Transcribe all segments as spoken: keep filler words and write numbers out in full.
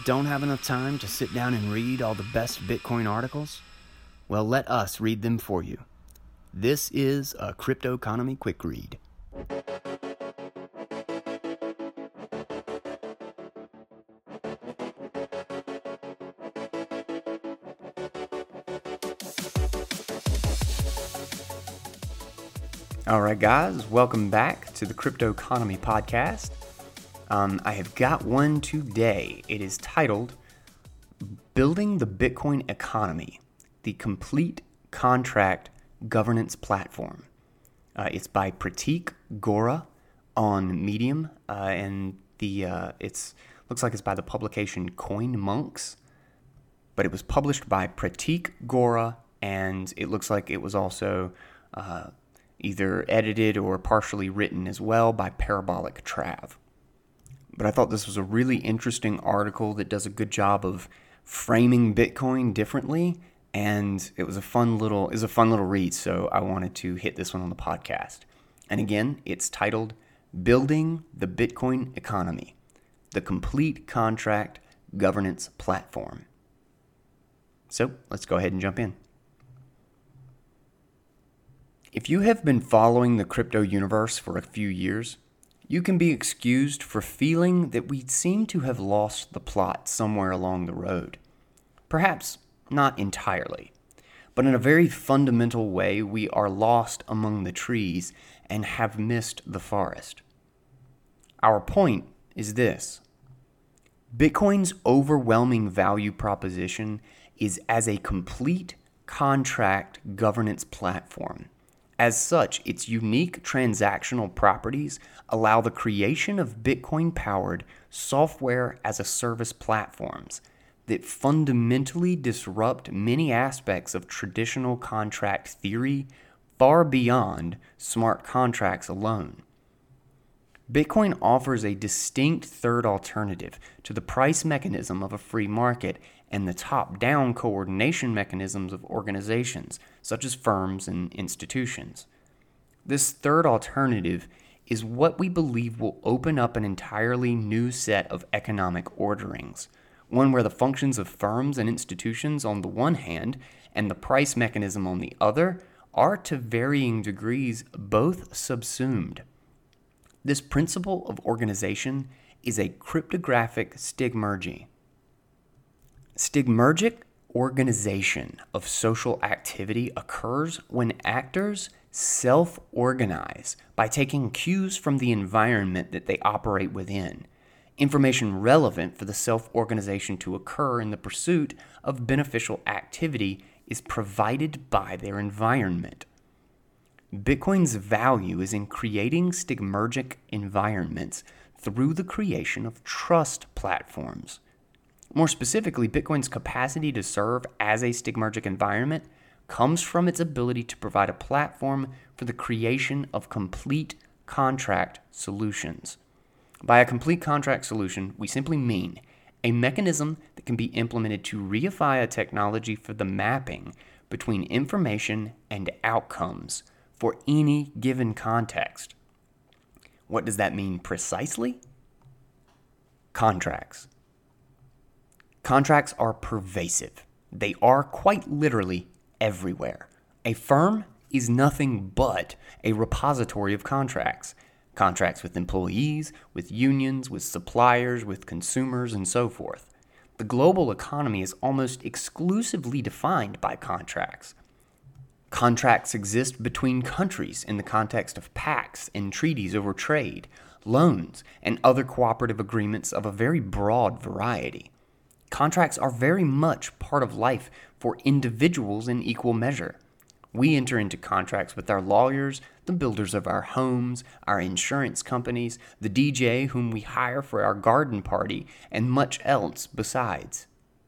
don't have enough time to sit down and read all the best Bitcoin articles? Well, let us read them for you. This is a Crypto Economy Quick Read. All right, guys, welcome back to the Crypto Economy Podcast. Um, I have got one today. It is titled Building the Bitcoin Economy, the Complete Contract Governance Platform. Uh, it's by Pratik Gora on Medium, uh, and the uh, it's looks like it's by the publication Coin Monks, but it was published by Pratik Gora, and it looks like it was also uh, either edited or partially written as well by Parabolic Trav. But I thought this was a really interesting article that does a good job of framing Bitcoin differently, and it was a fun little is a fun little read, so I wanted to hit this one on the podcast. And again, it's titled Building the Bitcoin Economy, the Complete Contract Governance Platform. So let's go ahead and jump in. If you have been following the crypto universe for a few years, you can be excused for feeling that we seem to have lost the plot somewhere along the road. Perhaps not entirely, but in a very fundamental way, we are lost among the trees and have missed the forest. Our point is this: Bitcoin's overwhelming value proposition is as a complete contract governance platform. As such, its unique transactional properties allow the creation of Bitcoin-powered software-as-a-service platforms that fundamentally disrupt many aspects of traditional contract theory far beyond smart contracts alone. Bitcoin offers a distinct third alternative to the price mechanism of a free market and the top-down coordination mechanisms of organizations, such as firms and institutions. This third alternative is what we believe will open up an entirely new set of economic orderings, one where the functions of firms and institutions on the one hand and the price mechanism on the other are to varying degrees both subsumed. This principle of organization is a cryptographic stigmergy. Stigmergic organization of social activity occurs when actors self-organize by taking cues from the environment that they operate within, information relevant for the self-organization to occur in the pursuit of beneficial activity is provided by their environment. Bitcoin's value is in creating stigmergic environments through the creation of trust platforms. More specifically, Bitcoin's capacity to serve as a stigmergic environment comes from its ability to provide a platform for the creation of complete contract solutions. By a complete contract solution, we simply mean a mechanism that can be implemented to reify a technology for the mapping between information and outcomes for any given context. What does that mean precisely? Contracts. Contracts are pervasive. They are quite literally everywhere. A firm is nothing but a repository of contracts. Contracts with employees, with unions, with suppliers, with consumers, and so forth. The global economy is almost exclusively defined by contracts. Contracts exist between countries in the context of pacts and treaties over trade, loans, and other cooperative agreements of a very broad variety. Contracts are very much part of life for individuals in equal measure. We enter into contracts with our lawyers, the builders of our homes, our insurance companies, the D J whom we hire for our garden party, and much else besides.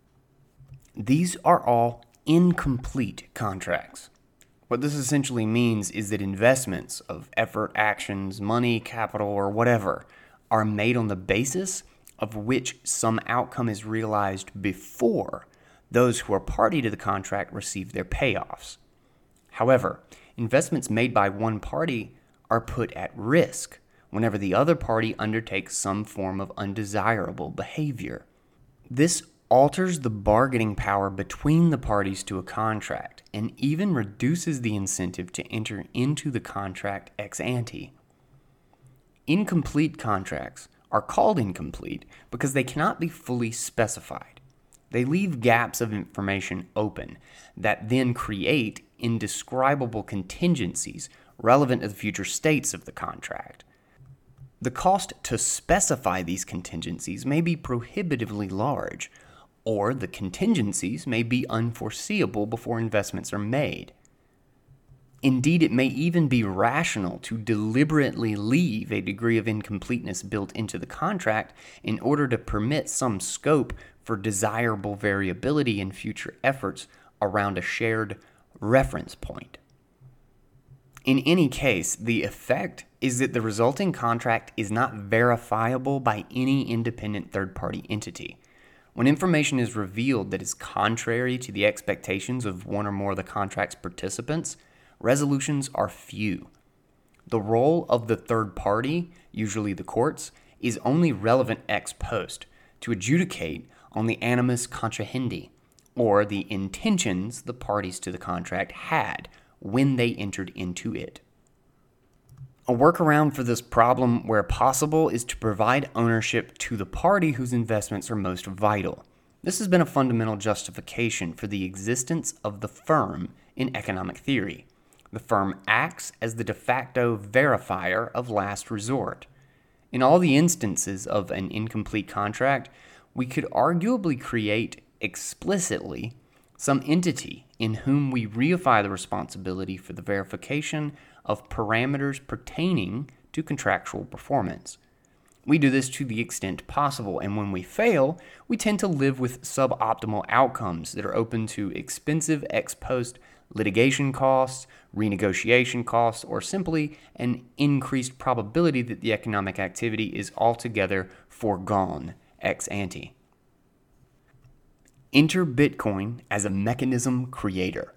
These are all incomplete contracts. What this essentially means is that investments of effort, actions, money, capital, or whatever are made on the basis of which some outcome is realized before those who are party to the contract receive their payoffs. However, investments made by one party are put at risk whenever the other party undertakes some form of undesirable behavior. This alters the bargaining power between the parties to a contract and even reduces the incentive to enter into the contract ex ante. Incomplete contracts are called incomplete because they cannot be fully specified. They leave gaps of information open that then create indescribable contingencies relevant to the future states of the contract. The cost to specify these contingencies may be prohibitively large, or the contingencies may be unforeseeable before investments are made. Indeed, it may even be rational to deliberately leave a degree of incompleteness built into the contract in order to permit some scope for desirable variability in future efforts around a shared reference point. In any case, the effect is that the resulting contract is not verifiable by any independent third-party entity. When information is revealed that is contrary to the expectations of one or more of the contract's participants, resolutions are few. The role of the third party, usually the courts, is only relevant ex post to adjudicate on the animus contrahendi, or the intentions the parties to the contract had when they entered into it. A workaround for this problem, where possible, is to provide ownership to the party whose investments are most vital. This has been a fundamental justification for the existence of the firm in economic theory. The firm acts as the de facto verifier of last resort. In all the instances of an incomplete contract, we could arguably create explicitly some entity in whom we reify the responsibility for the verification of parameters pertaining to contractual performance. We do this to the extent possible, and when we fail, we tend to live with suboptimal outcomes that are open to expensive ex post litigation costs, renegotiation costs, or simply an increased probability that the economic activity is altogether foregone ex ante. Enter Bitcoin as a mechanism creator.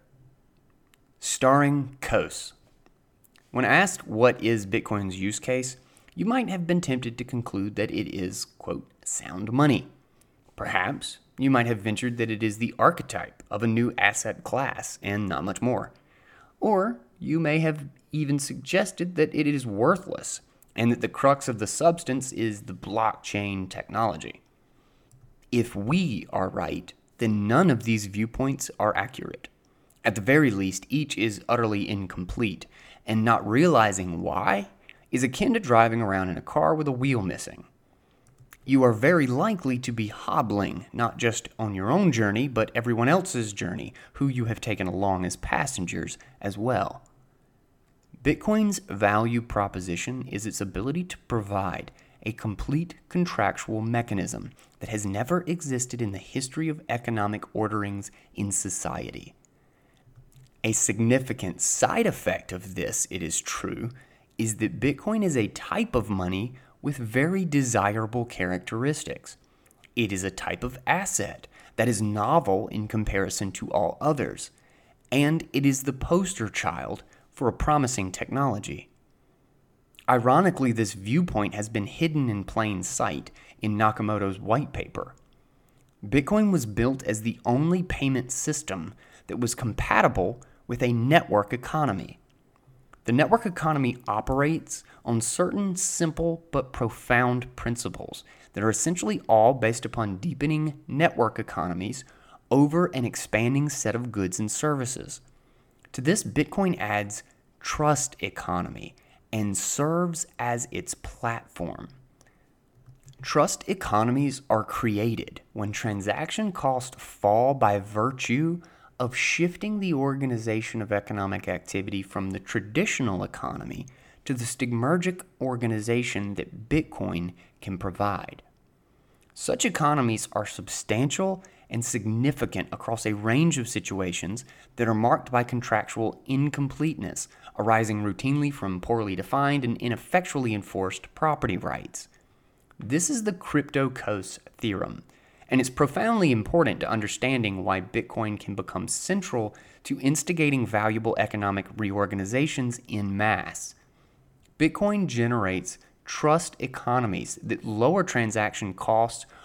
Starring Coase. When asked what is Bitcoin's use case, you might have been tempted to conclude that it is, quote, sound money. Perhaps you might have ventured that it is the archetype of a new asset class and not much more. Or you may have even suggested that it is worthless and that the crux of the substance is the blockchain technology. If we are right, then none of these viewpoints are accurate. At the very least, each is utterly incomplete, and not realizing why is akin to driving around in a car with a wheel missing. You are very likely to be hobbling, not just on your own journey, but everyone else's journey, who you have taken along as passengers as well. Bitcoin's value proposition is its ability to provide a complete contractual mechanism that has never existed in the history of economic orderings in society. A significant side effect of this, it is true, is that Bitcoin is a type of money with very desirable characteristics. It is a type of asset that is novel in comparison to all others, and it is the poster child for a promising technology. Ironically, this viewpoint has been hidden in plain sight in Nakamoto's white paper. Bitcoin was built as the only payment system that was compatible with a network economy. The network economy operates on certain simple but profound principles that are essentially all based upon deepening network economies over an expanding set of goods and services. To this, Bitcoin adds trust economy and serves as its platform. Trust economies are created when transaction costs fall by virtue of shifting the organization of economic activity from the traditional economy to the stigmergic organization that Bitcoin can provide. Such economies are substantial and significant across a range of situations that are marked by contractual incompleteness, arising routinely from poorly defined and ineffectually enforced property rights. This is the crypto-Coase theorem, and it's profoundly important to understanding why Bitcoin can become central to instigating valuable economic reorganizations en masse. Bitcoin generates trust economies that lower transaction costs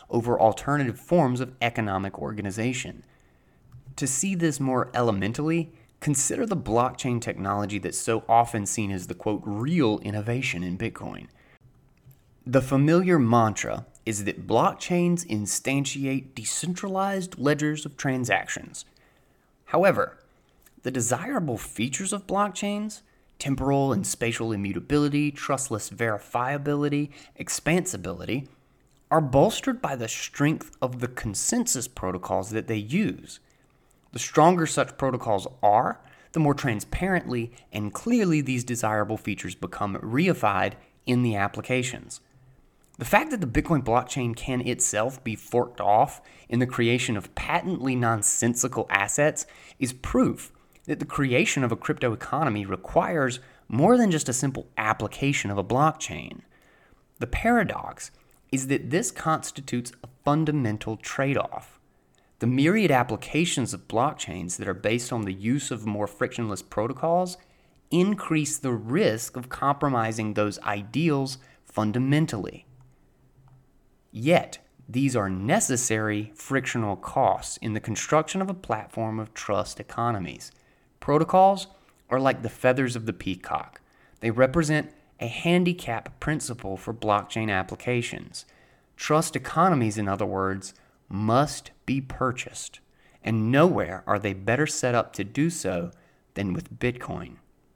over alternative forms of economic organization. To see this more elementally, consider the blockchain technology that's so often seen as the quote, real innovation in Bitcoin. The familiar mantra is that blockchains instantiate decentralized ledgers of transactions. However, the desirable features of blockchains, temporal and spatial immutability, trustless verifiability, expansibility, are bolstered by the strength of the consensus protocols that they use. The stronger such protocols are, the more transparently and clearly these desirable features become reified in the applications. The fact that the Bitcoin blockchain can itself be forked off in the creation of patently nonsensical assets is proof that the creation of a crypto economy requires more than just a simple application of a blockchain. The paradox is that this constitutes a fundamental trade-off. The myriad applications of blockchains that are based on the use of more frictionless protocols increase the risk of compromising those ideals fundamentally. Yet, these are necessary frictional costs in the construction of a platform of trust economies. Protocols are like the feathers of the peacock. They represent a handicap principle for blockchain applications. Trust economies, in other words, must be purchased, and nowhere are they better set up to do so than with Bitcoin.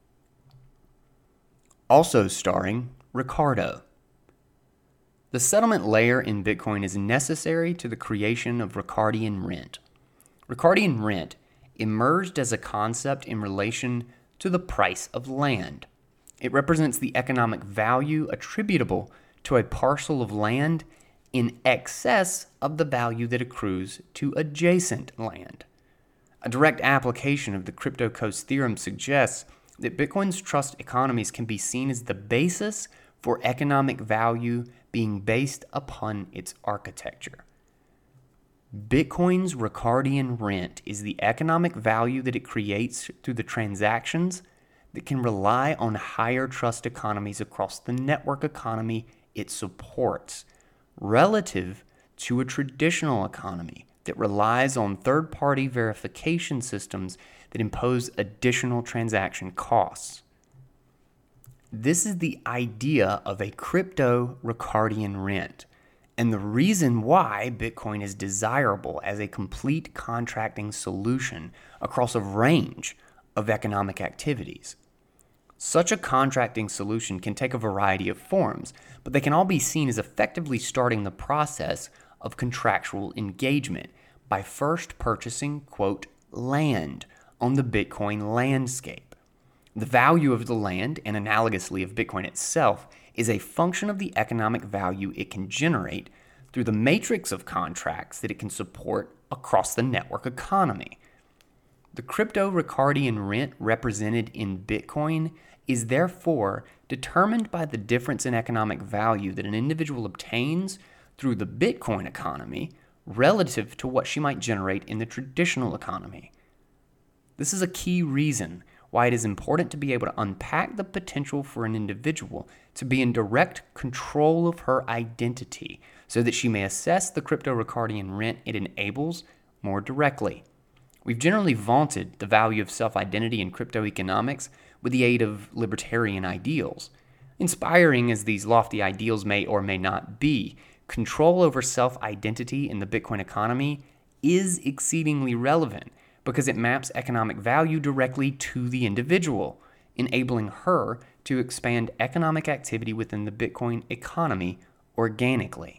Also starring Ricardo. The settlement layer in Bitcoin is necessary to the creation of Ricardian rent. Ricardian rent emerged as a concept in relation to the price of land. It represents the economic value attributable to a parcel of land in excess of the value that accrues to adjacent land. A direct application of the Crypto Coast theorem suggests that Bitcoin's trust economies can be seen as the basis for economic value being based upon its architecture. Bitcoin's Ricardian rent is the economic value that it creates through the transactions that can rely on higher trust economies across the network economy it supports, relative to a traditional economy that relies on third-party verification systems that impose additional transaction costs. This is the idea of a crypto Ricardian rent, and the reason why Bitcoin is desirable as a complete contracting solution across a range of economic activities. Such a contracting solution can take a variety of forms, but they can all be seen as effectively starting the process of contractual engagement by first purchasing, quote, land on the Bitcoin landscape. The value of the land, and analogously of Bitcoin itself, is a function of the economic value it can generate through the matrix of contracts that it can support across the network economy. The crypto Ricardian rent represented in Bitcoin is therefore determined by the difference in economic value that an individual obtains through the Bitcoin economy relative to what she might generate in the traditional economy. This is a key reason why it is important to be able to unpack the potential for an individual to be in direct control of her identity so that she may assess the crypto Ricardian rent it enables more directly. We've generally vaunted the value of self-identity in crypto economics with the aid of libertarian ideals. Inspiring as these lofty ideals may or may not be, control over self-identity in the Bitcoin economy is exceedingly relevant because it maps economic value directly to the individual, enabling her to expand economic activity within the Bitcoin economy organically.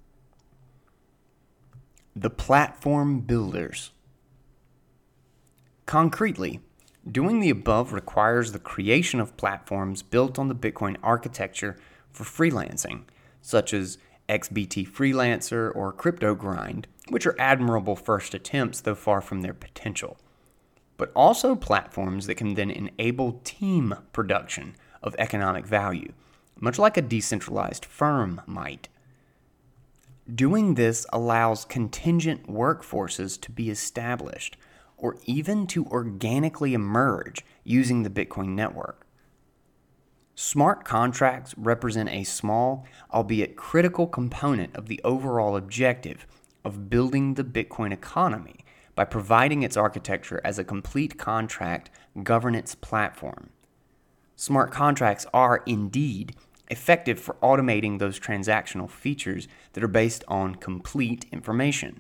The platform builders. Concretely, doing the above requires the creation of platforms built on the Bitcoin architecture for freelancing, such as X B T Freelancer or Crypto Grind, which are admirable first attempts, though far from their potential, but also platforms that can then enable team production of economic value, much like a decentralized firm might. Doing this allows contingent workforces to be established, or even to organically emerge using the Bitcoin network. Smart contracts represent a small, albeit critical component of the overall objective of building the Bitcoin economy by providing its architecture as a complete contract governance platform. Smart contracts are indeed effective for automating those transactional features that are based on complete information.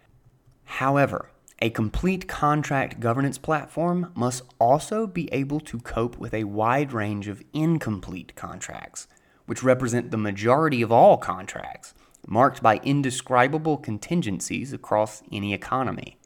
However, a complete contract governance platform must also be able to cope with a wide range of incomplete contracts, which represent the majority of all contracts, marked by indescribable contingencies across any economy.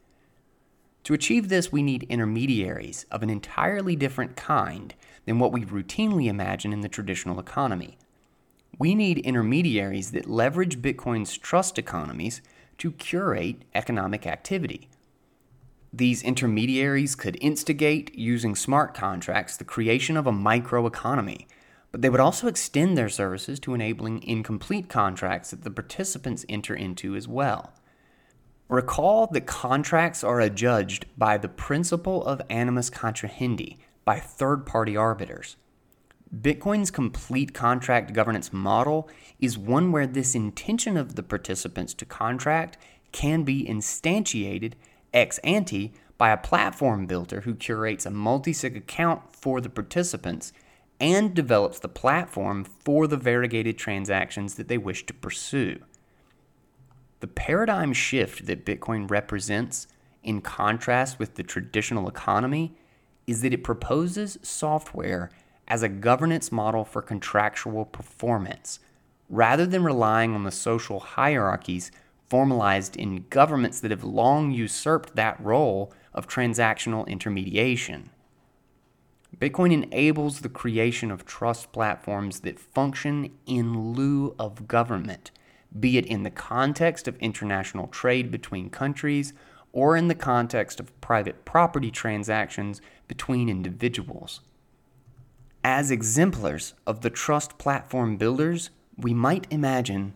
To achieve this, we need intermediaries of an entirely different kind than what we routinely imagine in the traditional economy. We need intermediaries that leverage Bitcoin's trust economies to curate economic activity. These intermediaries could instigate, using smart contracts, the creation of a microeconomy, but they would also extend their services to enabling incomplete contracts that the participants enter into as well. Recall that contracts are adjudged by the principle of animus contrahendi by third-party arbiters. Bitcoin's complete contract governance model is one where this intention of the participants to contract can be instantiated ex ante by a platform builder who curates a multi-sig account for the participants and develops the platform for the variegated transactions that they wish to pursue. The paradigm shift that Bitcoin represents, in contrast with the traditional economy, is that it proposes software as a governance model for contractual performance, rather than relying on the social hierarchies formalized in governments that have long usurped that role of transactional intermediation. Bitcoin enables the creation of trust platforms that function in lieu of government, be it in the context of international trade between countries or in the context of private property transactions between individuals. As exemplars of the trust platform builders, we might imagine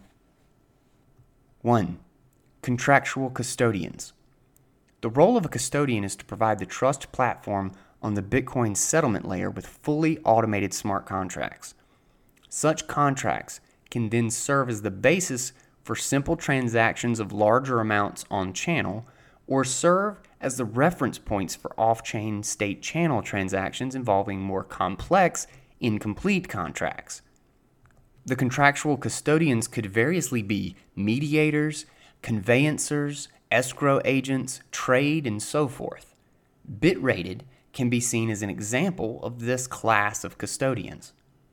one. Contractual custodians. The role of a custodian is to provide the trust platform on the Bitcoin settlement layer with fully automated smart contracts. Such contracts can then serve as the basis for simple transactions of larger amounts on channel, or serve as the reference points for off-chain state channel transactions involving more complex, incomplete contracts. The contractual custodians could variously be mediators, conveyancers, escrow agents, trade, and so forth. Bitrated can be seen as an example of this class of custodians.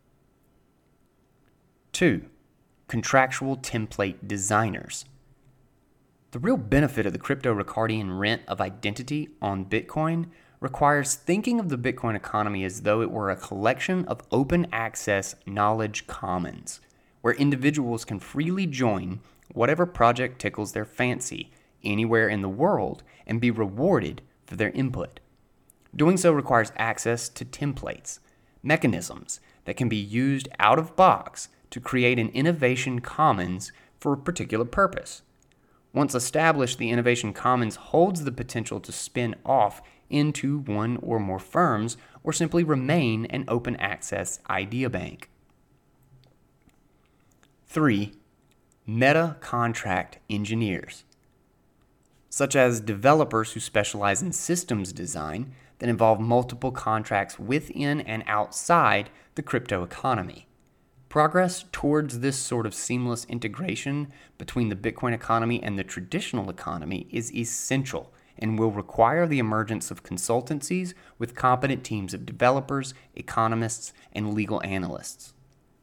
Two. Contractual template designers. The real benefit of the crypto Ricardian rent of identity on Bitcoin requires thinking of the Bitcoin economy as though it were a collection of open access knowledge commons, where individuals can freely join whatever project tickles their fancy anywhere in the world and be rewarded for their input. Doing so requires access to templates, mechanisms that can be used out of box to create an innovation commons for a particular purpose. Once established, the innovation commons holds the potential to spin off into one or more firms or simply remain an open access idea bank. Three. Meta contract engineers, such as developers who specialize in systems design that involve multiple contracts within and outside the crypto economy. Progress towards this sort of seamless integration between the Bitcoin economy and the traditional economy is essential and will require the emergence of consultancies with competent teams of developers, economists, and legal analysts.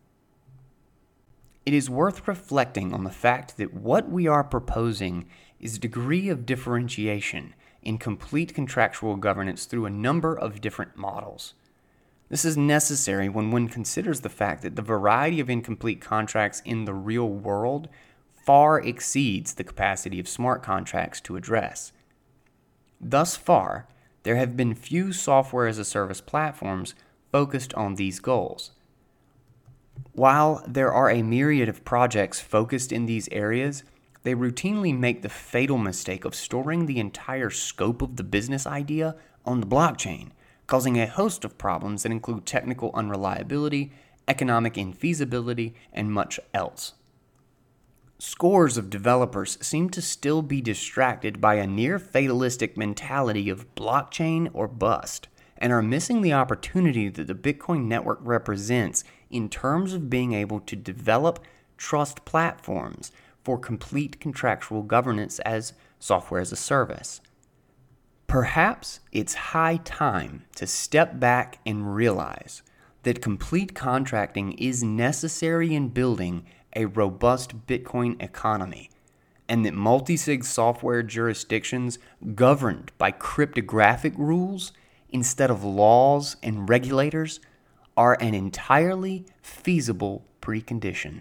It is worth reflecting on the fact that what we are proposing is a degree of differentiation in complete contractual governance through a number of different models. This is necessary when one considers the fact that the variety of incomplete contracts in the real world far exceeds the capacity of smart contracts to address. Thus far, there have been few software-as-a-service platforms focused on these goals. While there are a myriad of projects focused in these areas, they routinely make the fatal mistake of storing the entire scope of the business idea on the blockchain, causing a host of problems that include technical unreliability economic infeasibility, and much else. Scores of developers seem to still be distracted by a near fatalistic mentality of blockchain or bust, and are missing the opportunity that the Bitcoin network represents in terms of being able to develop trust platforms for complete contractual governance as software as a service. Perhaps it's high time to step back and realize that complete contracting is necessary in building a robust Bitcoin economy, and that multi-sig software jurisdictions governed by cryptographic rules instead of laws and regulators are an entirely feasible precondition.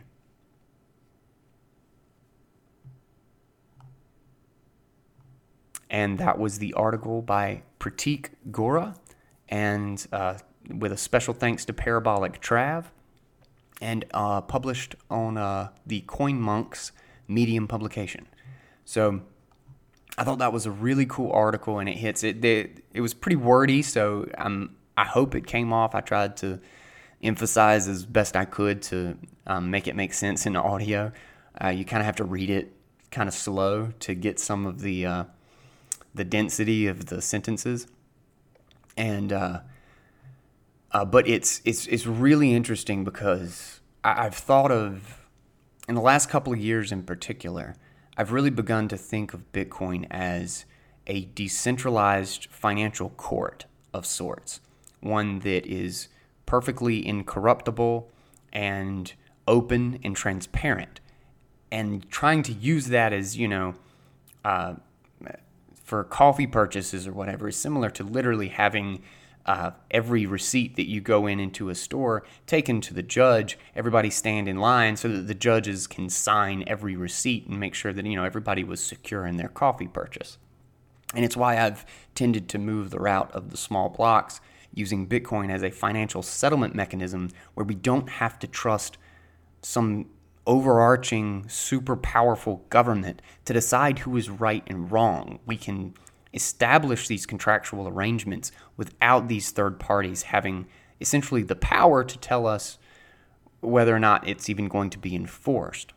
And that was the article by Pratik Gora, and uh, with a special thanks to Parabolic Trav, and uh, published on uh, the CoinMonks Medium publication. So I thought that was a really cool article, and it hits it. It, it was pretty wordy, so um, I hope it came off. I tried to emphasize as best I could to um, make it make sense in the audio. Uh, you kind of have to read it kind of slow to get some of the uh, the density of the sentences, and uh, uh, but it's it's it's really interesting because I, I've thought of, in the last couple of years in particular, I've really begun to think of Bitcoin as a decentralized financial court of sorts, one that is perfectly incorruptible and open and transparent, and trying to use that as, you know, uh, for coffee purchases or whatever is similar to literally having uh, every receipt that you go in into a store taken to the judge, everybody stand in line so that the judges can sign every receipt and make sure that, you know, everybody was secure in their coffee purchase. And it's why I've tended to move the route of the small blocks, using Bitcoin as a financial settlement mechanism where we don't have to trust some overarching, super powerful government to decide who is right and wrong. We can establish these contractual arrangements without these third parties having essentially the power to tell us whether or not it's even going to be enforced,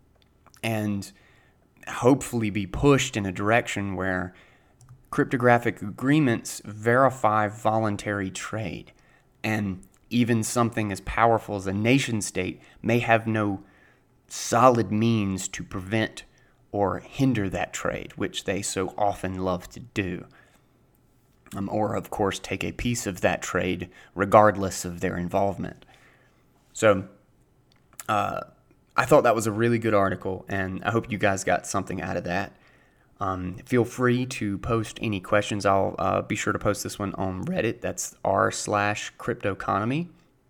and hopefully be pushed in a direction where cryptographic agreements verify voluntary trade, and even something as powerful as a nation state may have no solid means to prevent or hinder that trade, which they so often love to do. Um, or, of course, take a piece of that trade regardless of their involvement. So, uh, I thought that was a really good article, and I hope you guys got something out of that. Um, feel free to post any questions. I'll uh, be sure to post this one on Reddit. That's r slash cryptoconomy.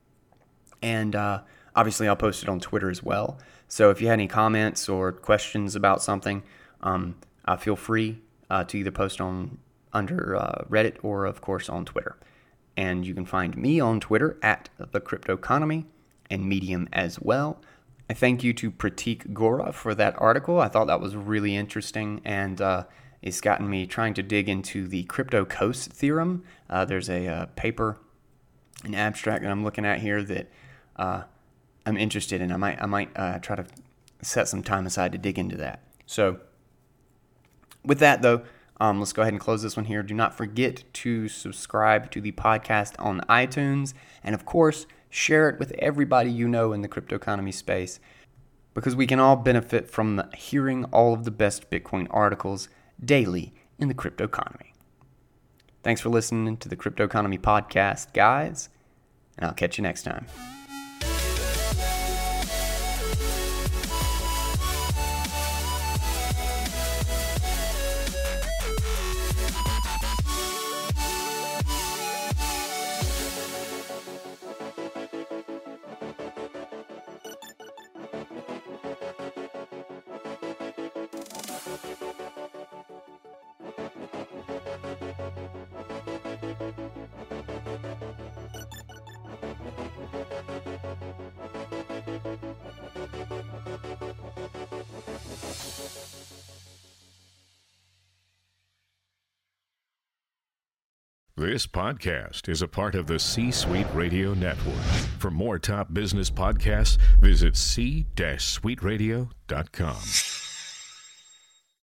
And uh, obviously I'll post it on Twitter as well. So if you had any comments or questions about something, um, uh, feel free uh, to either post on under uh, Reddit or, of course, on Twitter. And you can find me on Twitter at The Cryptoconomy and Medium as well. I thank you to Pratik Gora for that article. I thought that was really interesting, and uh, it's gotten me trying to dig into the Crypto Coast theorem. Uh, there's a uh, paper, an abstract that I'm looking at here that uh, I'm interested in. I might I might uh, try to set some time aside to dig into that. So with that, though, um, let's go ahead and close this one here. Do not forget to subscribe to the podcast on iTunes, and of course, share it with everybody you know in the cryptoeconomy space, because we can all benefit from hearing all of the best Bitcoin articles daily in the cryptoeconomy. Thanks for listening to the Cryptoeconomy Podcast, guys, and I'll catch you next time. This podcast is a part of the C-Suite Radio Network. For more top business podcasts, visit c suite radio dot com.